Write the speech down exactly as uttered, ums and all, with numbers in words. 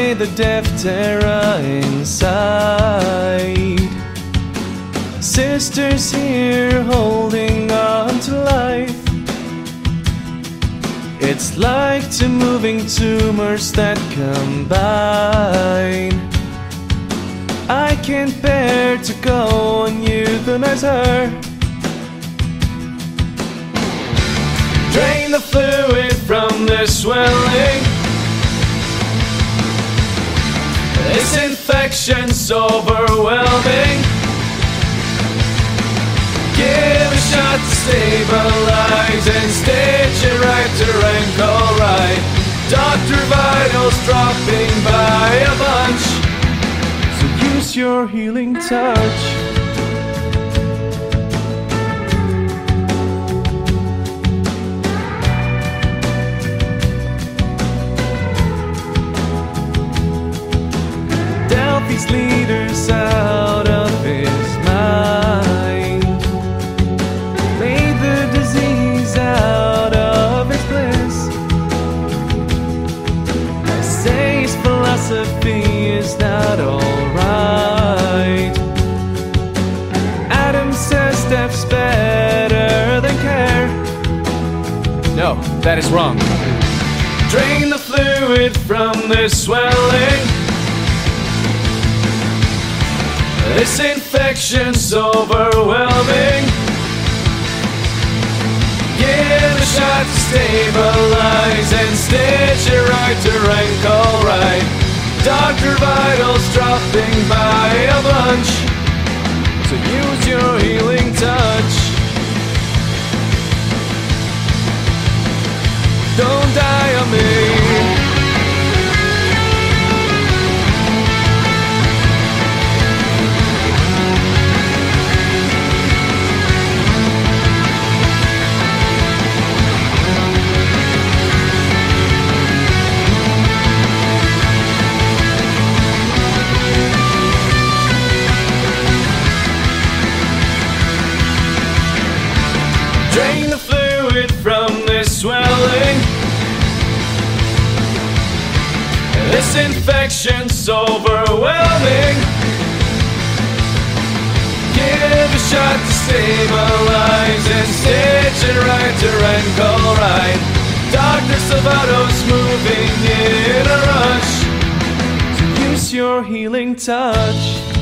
away the Deftera inside. Sisters here holding on to life. It's like two moving tumors that combine. I can't bear to go and euthanize her. Drain the fluid from the swelling. This infection's overwhelming. Give a shot to stabilize and stitch it right to ankle right. Doctor Vital's dropping by a bunch, so use your healing touch. Delphi's leader's out of his mind. Made the disease out of his bliss. I say his philosophy is not alright. Adam says Steph's better than care. No, that is wrong. Drain the fluid from the swelling. This infection's overwhelming. Give a shot to stabilize and stitch it right to ankle right. Doctor Vital's dropping by a bunch, so use your healing touch. Don't die on me. Drain the fluid from this swelling. This infection's overwhelming. Give a shot to stabilize and stitch it right to ankle right. Doctor Salvato's moving in a rush, so use your healing touch.